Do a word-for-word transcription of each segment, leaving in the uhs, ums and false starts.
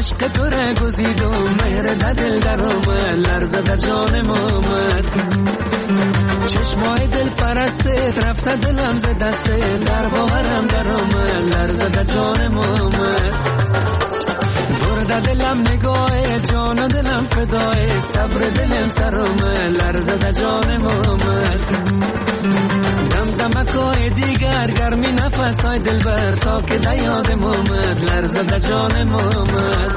عشق تو را گزیدم مهر در دل در آمد لرزه در جانم آمد چشمای دل پرسته رفته دلم ز دسته در باورم در آمد لرزه در جانم آمد برده دلم نگاه جان و دلم فدای صبر دلم سر آمد لرزه در جانم آمد دم دمکای دیگر گرمی نفس های دل بر تا که در یادم آمد لرزه در جانم آمد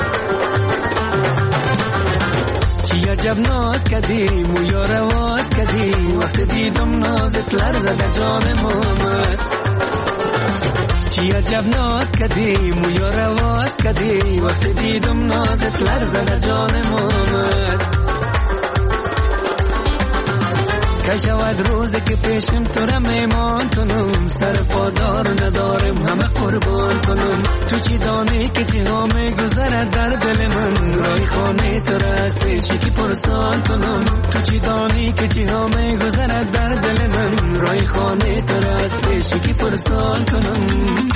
چی عجب ناز کدیم و یار آواز کدیم وقت دیدم نازت لرزه در جانم آمد چی عجب ناز کدیم و یار آواز کدیم وقت دیدم نازت لرزه در جانم آمد که شود روزی که پیشم تو را میمان کنم سر پادار ندارم همه قربان کنم تو چی دانی که چی ها میگذرد در دل من رای خانه تو را از پیشی که پرسان کنم تو چی دانی که چی ها میگذرد در دل من رای خانه تو را از پیشی که پرسان کنم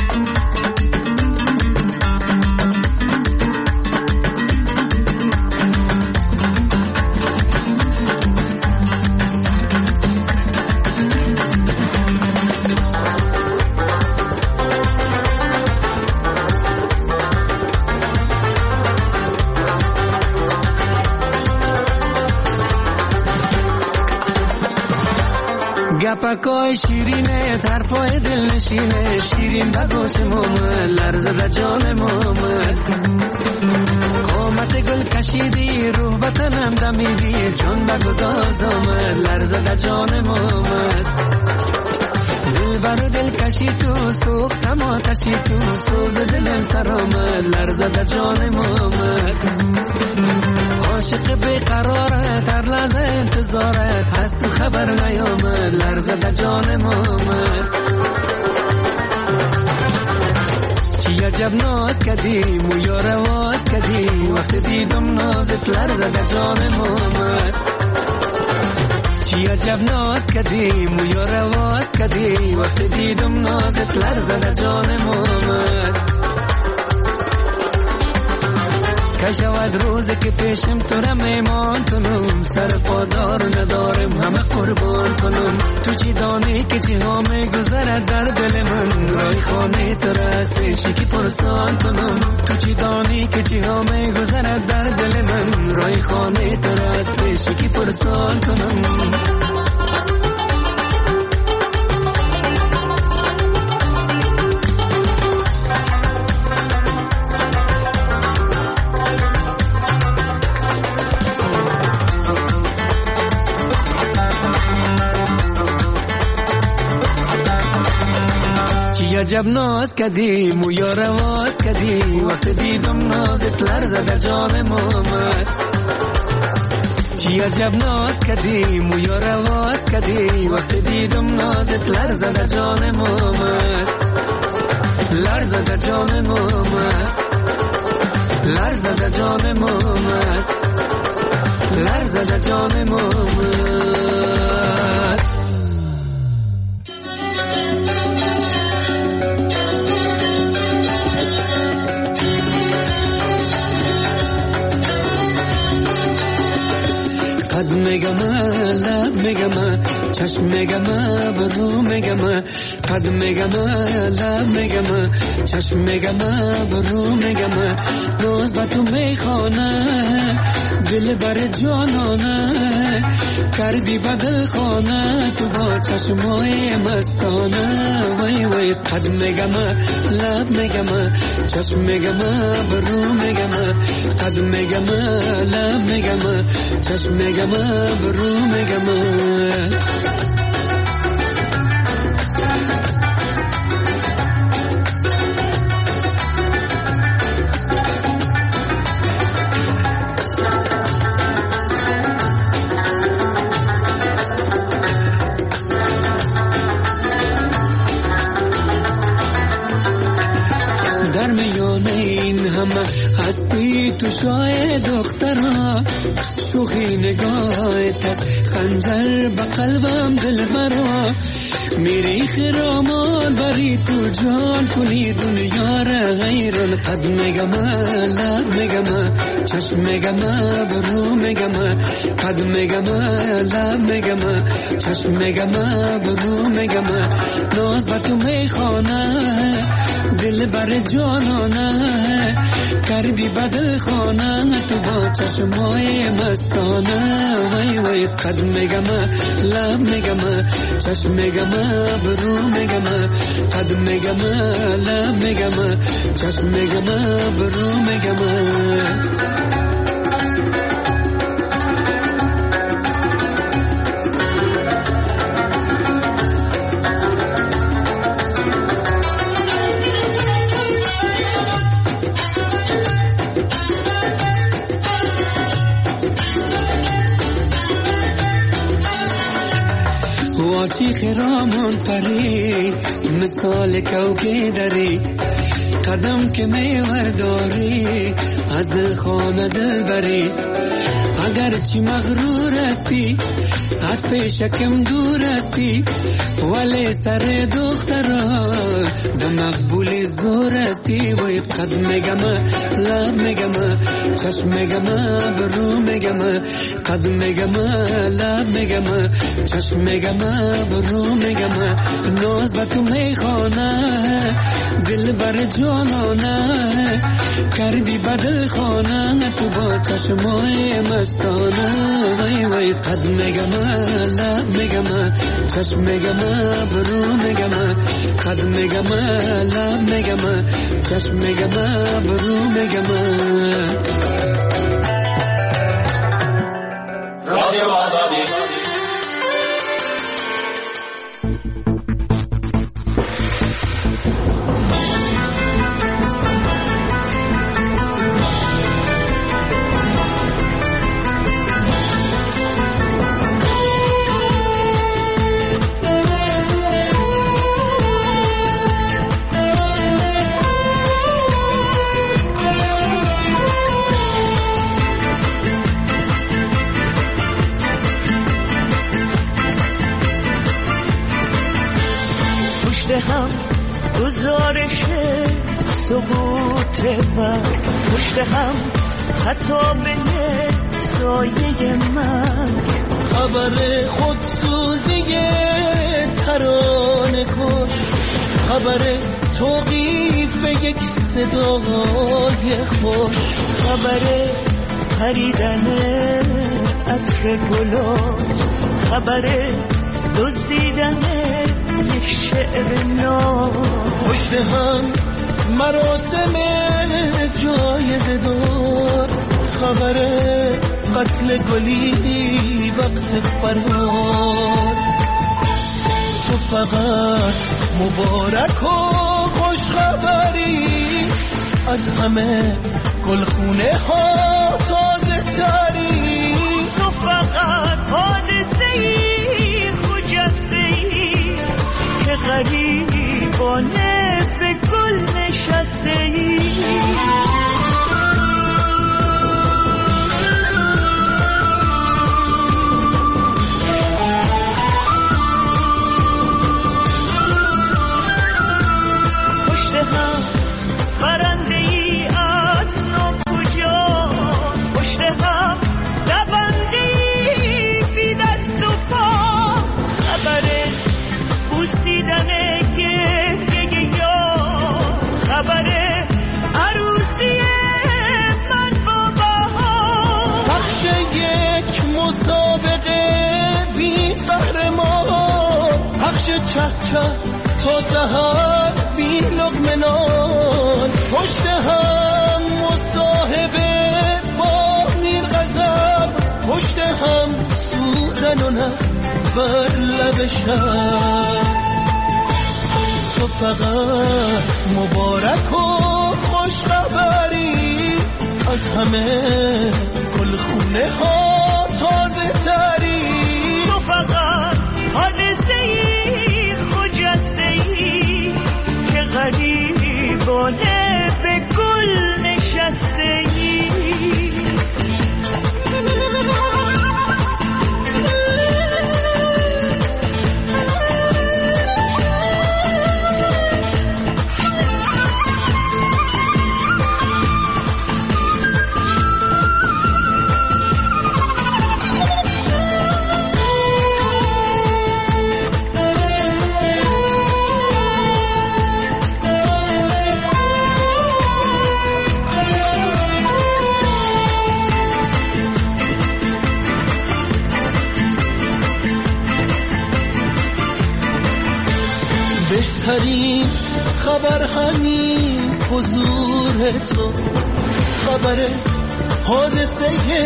گپکای شیرینه طرفای دل نشینه شیرین بگوشم آمد لرزه در جانم آمد قامت گل کشیدی روح بطنم دمیدی جان بگداز آمد لرزه در جانم آمد دل بر دل کشی تو سوختم آتشی تو سوز دلم سر آمد لرزه در جانم آمد عاشق بیقرارت هر لحظه انتظارت هست تو خبر نیامد لرزه در جانم آمد چی عجب ناز کدیم و یار آواز کدیم وقت دیدم نازت لرزه در جانم آمد چی عجب ناز کدیم و یار آواز کدیم وقت دیدم نازت لرزه در جانم آمد که شود روزی که پیشم تو را میمان کنم سر پادار ندارم همه قربان کنم تو چی دانی که چی ها میگذرد در دل من رای خانه تو را از پیشی که پرسان کنم تو چی دانی که چی ها میگذرد در دل من رای خانه تو را از پیشی که پرسان کنم عجب ناز کدیم و یار آواز کدیم وقت دیدم نازت لرزه در جانم آمد چی عجب ناز کدیم و یار آواز کدیم وقت دیدم نازت لرزه در جانم آمد لرزه در جانم آمد لرزه در جانم آمد لرزه در جانم آمد قد میگم لب میگم چشم میگم برو میگم قد میگم لب میگم چشم میگم برو میگم روز با تو میخوانه دل بر جانانه کردی بدل خانه تو با چشمای مستانه وای وای قد میگم لب میگم چشم میگم برو میگم قد میگم لب میگم چشم میگم برو میگم در میان این همه هستی تو شای دختر دخترا شوخی نگاهت از خنجر به قلبم دل برا میری خرامان بری تو جان کنی دنیا را غیران قد میگم لب میگم چشم میگم برو میگم قد میگم لب میگم چشم میگم برو میگم ناز با تو میخوانه دل بر جانانه کردی بدل خانه تو با چشمای مستانه وای وای قد میگم لب میگم چشم میگم برو میگم قد میگم لب میگم چشم میگم برو میگم واچی خرامان پری مثال کوکه داری قدم که میورداری از دل خانه دل بری اگر چی مغرور استی از پیشکم دور استی ولی سر دخترا ده مقبول زور استی وی قد میگم لب میگم چشم میگم برو میگم قد میگم لب میگم چشم میگم برو میگم ناز با تو میخوانه دل بر جانانه کردی بدل خانه تو با چشمای مستانه وای وای قد میگم لب میگم چشم میگم برو میگم قد میگم لب میگم چشم میگم برو میگم رادیو آزادی هم گزارش سقوط من پشت هم خطابه سایه من خبر خودسوزی ترانه کش خبر توقیف یک صدای خوش خبر پریدن عطر گلات خبر دزدیدن یک شعر نو پشت هم مراسم جایزه دار خبر قتل گلی وقت فرار تو فقط مبارک و خوش خبری از همه گلخونه ها تازه تری تو فقط حادثه‌ای خجسته‌ای که غریبانه به گل نشسته‌ای پشت هم برنده‌ای از ناکجا پشت هم دونده‌ای بی دست و پا خبر بوسیدن گریه یا خبر عروسی من با بهار پخش یک مسابقه بی قهرمان پخش چه چه تا سحر بی لقمه نان پشت هم مصاحبه با میر غضب پشت هم سوزن و نه بر لب شب تو فقط مبارک و خوش خبری از همه گلخونه ها تازه تری تو فقط حادثه‌ای خجسته‌ای که غریبانه به گل نشسته‌ای بهترین خبر همین حضور تو، خبر حادثه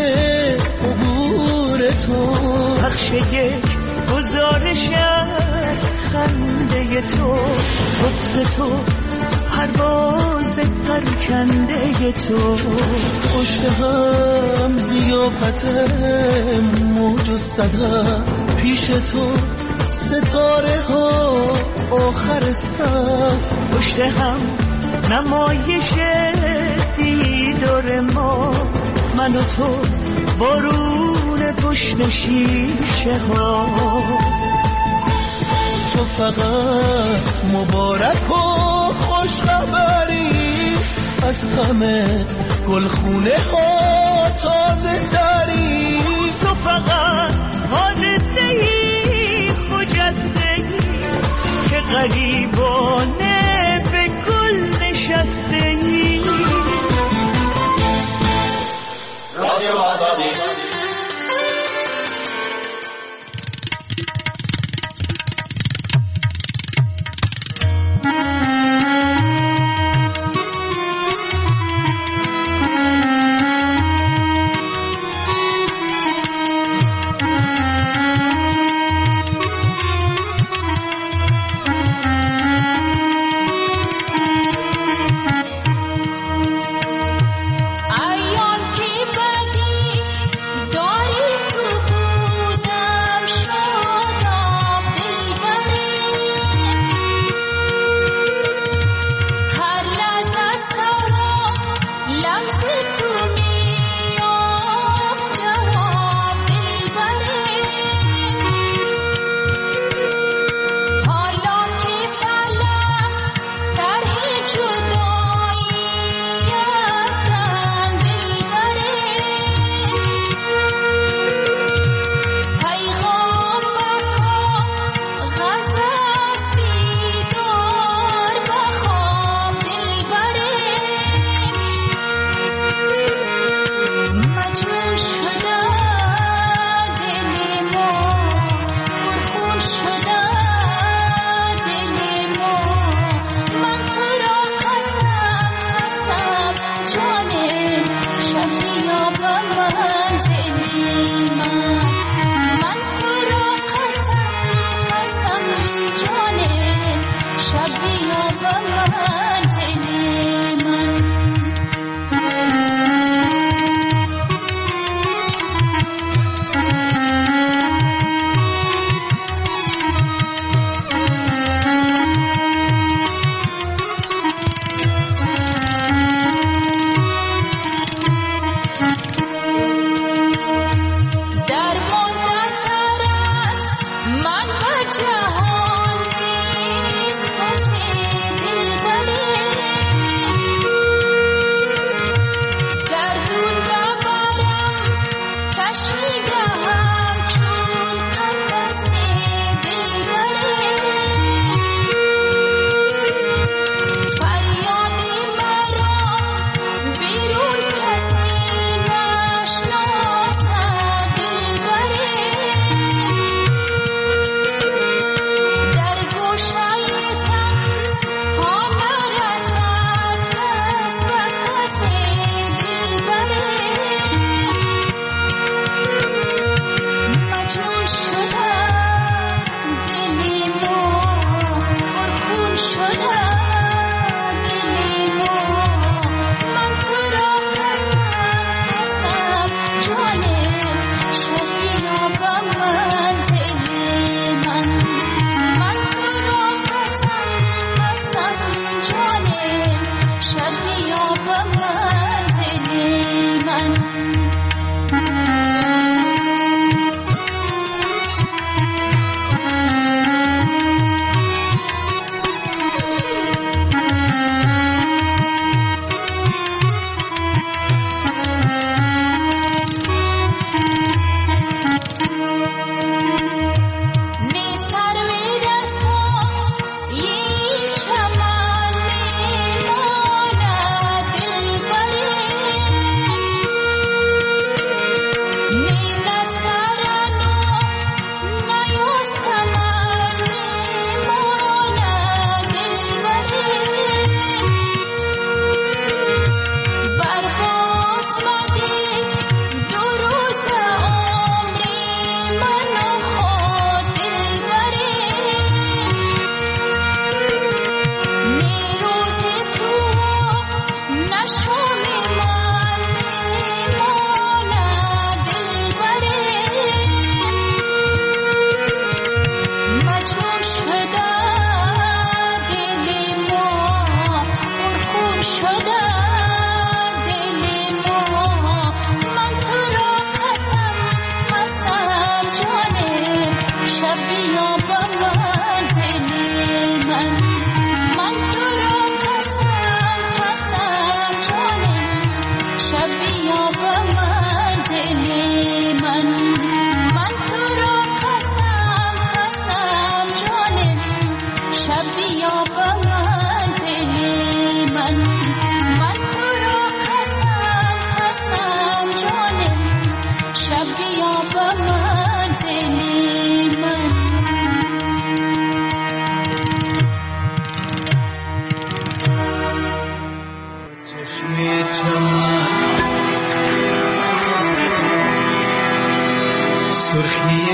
عبور تو، پخش یک گزارش از خنده تو، بغض تو، پرواز پرکنده تو، پشت هم ضیافت موج و صدا، پیش تو ستاره ها آخر صف، پشت هم نمایش دیدار ما، من و تو بارون پشت شیشه ها. تو فقط مبارک و خوش خبری، از همه گلخونه ها تازه تری، تو فقط حادثه ای خجسته ای که غریبانه به گل نشسته ای. رادیو آزادی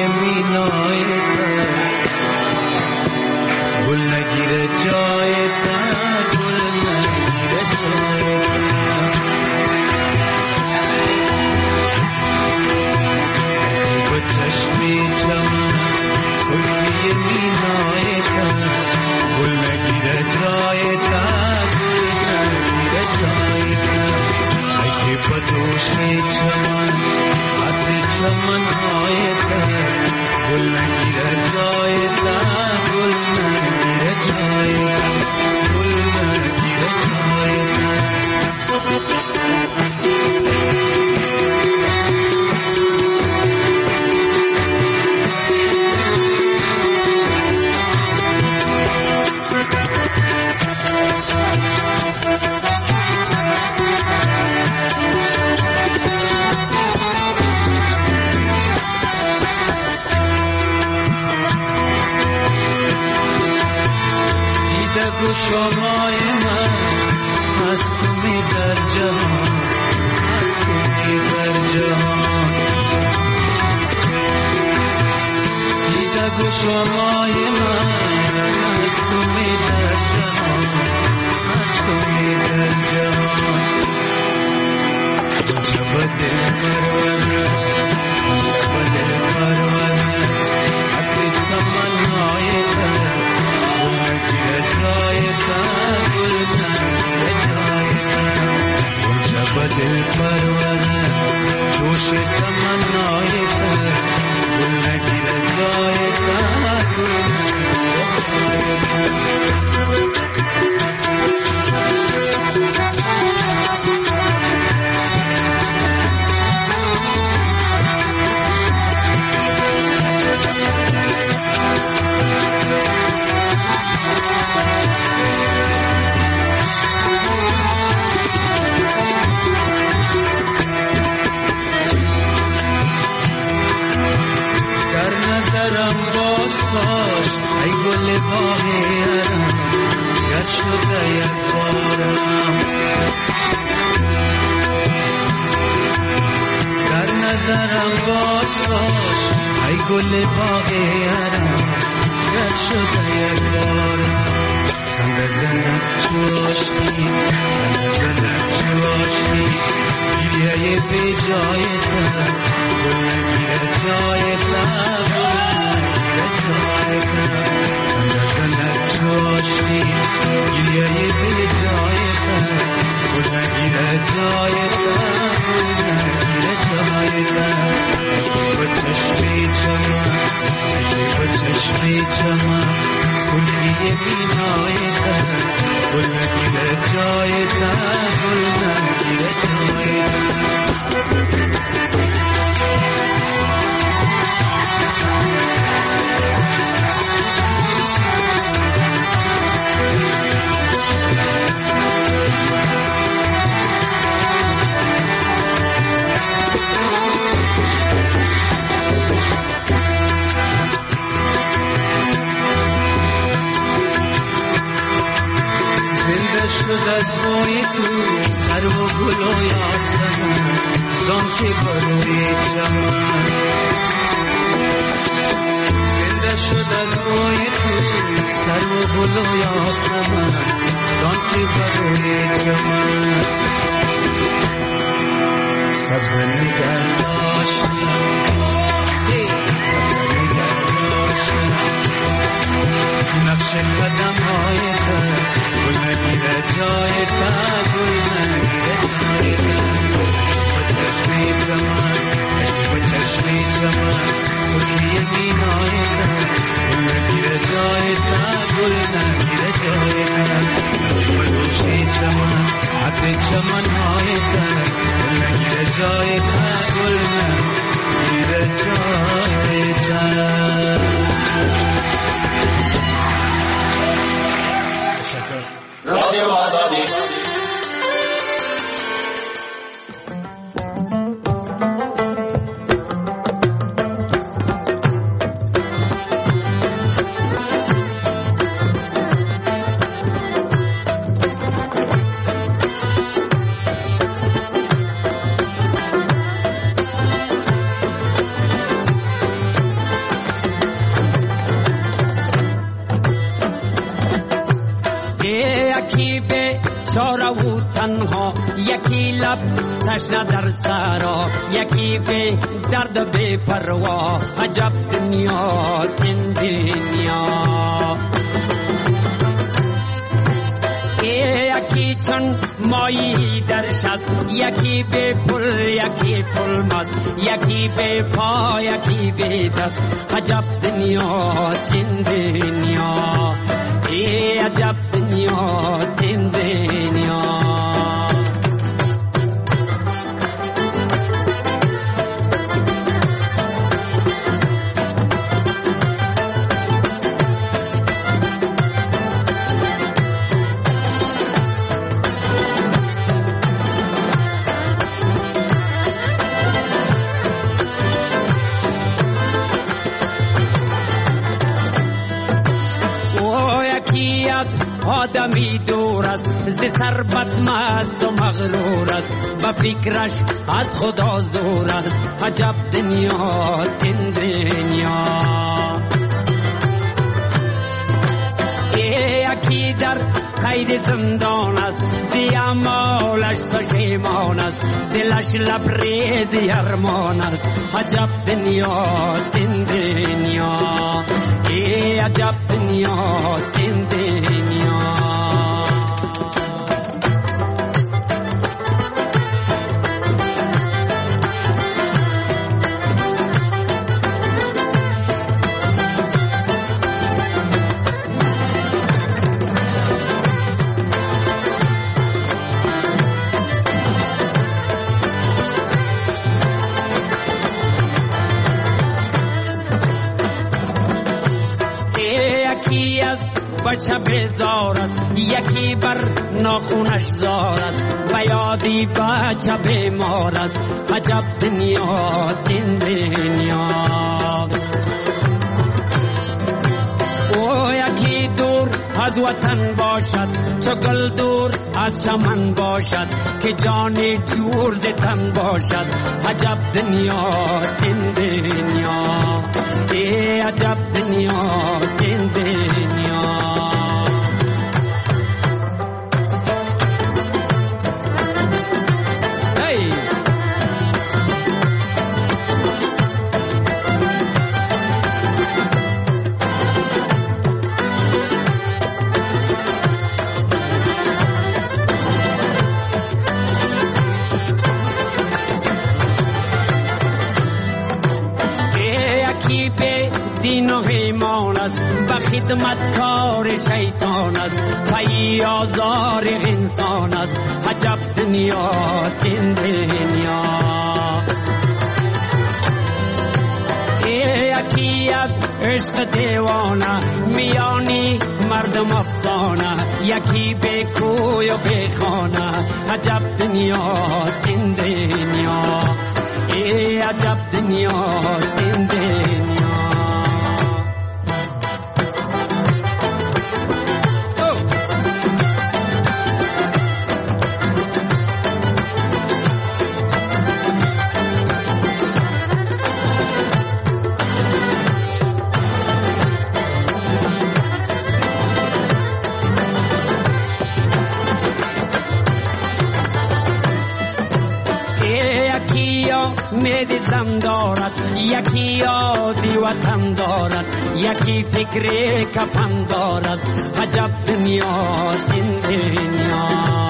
سخنی مینای گل نگیره جای تن گل نگیره جای تن با چشمی چمن سخنی مینای گل نگیره جای تن گل نگیره جای تن ای که با دوشی چمن عطر چمن های تن گل نگیره جای تن گل نگیره جای تن گل نگیره جای تن شمای من از تو می در جهان از تو می در جهان دیده گو شمای من از تو می در جهان از تو می در جهان جب دل پرونه جب دل پرونه حتی تمنای تن جای تن گل نگیره جای تن جب دل پرونه جوش تمنای تن گل نگیره جای تن گل نگیره جای ای گل باهرم گر شده یک بارم در نظرم باز باش ای گل باهرم گر شده یک بارم سند زنک چوشتی سند زنک چوشتی گریه بی جای تن گل نگیره جای تن جای تن اندازنک چوشتی گریه بی جای تن گل نگیره جای تن گل نگیره جای تن با چشمی چمن با چشمی چمن سلگی بینای تن گل نگیره جای تن گل نگیره جای تن از بوی تو سر و گل و یاسمن زان که بروی چمن زنده شد از بوی تو سر و گل و یاسمن زان که بروی چمن سبز نگر داشتم سبز نگر داشتم نقش قدم های تن گل نگیره جای تن گل نگیره جای تن با چشمی چمن با چشمی چمن سخنی مینای تن گل نگیره جای تن گل نگیره جای تن با دوشی چمن حتی چمن های تن گل نگیره جای تن گل نگیره جای تن رادیو آزادی بیچاره و تنها، یکی لب تشنه در سرا، یکی به درد به پروا. عجب دنیاست این دنیا، یکی چون مایی در شست، یکی به پل یکی پل مست، یکی به پا یکی به دست. عجب دنیاست این دنیا، ای عجب دنیاست این دنیا. آدمی دور است ز ثروت مست و مغرور است، و فکرش از خدا زور است. عجب دنیاست این دنیا، یکی در قید زندان است، زی اعمالش پشیمان است، دلش لبریز ارمان است. عجب دنیاست این دنیا، ای عجب دنیاست این دنیا. بچه بیزار است، یکی بر ناخونش زار است، و یادی بچه بیمار است. عجب دنیاست این دنیا، او یکی دور از وطن باشد، چو گل دور از چمن باشد، که جانی جور ز تن باشد. عجب دنیاست این دنیا، ای عجب دنیاست این دنیا. دین و ایمان است، و خدمتکار شیطان است، پی آزار انسان است. عجب دنیاست این دنیا، یکی از عشق دیوانه، میانی مردم افسانه، یکی به کوی و به خانه. عجب دنیاست این دنیا، ای عجب دنیاست این دنیا. امید زم دارد، یکی یادی وطن دارد، یکی فکر کفن دارد. عجب دنیاست این دنیا،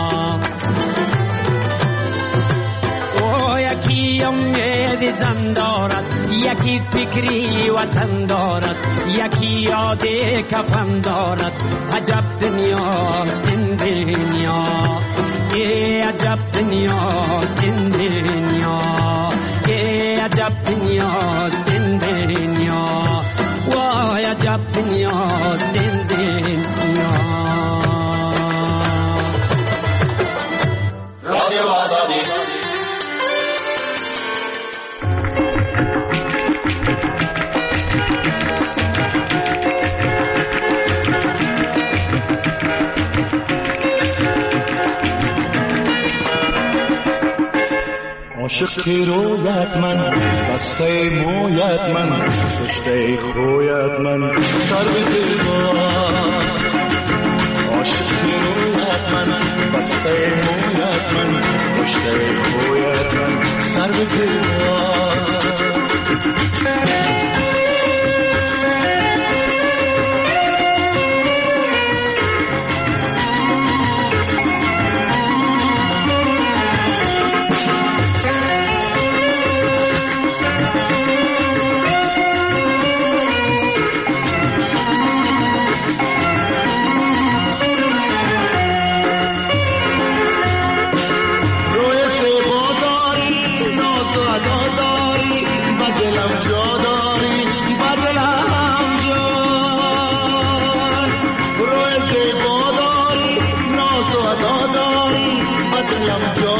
او یکی امید زم دارد، یکی فکری وطن دارد، یکی یادی کفن دارد. عجب دنیاست این دنیا، ای عجب دنیاست این دنیا، ای عجب دنیاست این دنیا، وای عجب دنیاست این دنیا. رادیو آزادی عاشق که رویت من، بسته مویت من، کشته خویت من، سر به زیبا. عاشق که رویت مویت من بسته مویت من پشته مویت من سر به زیر I'm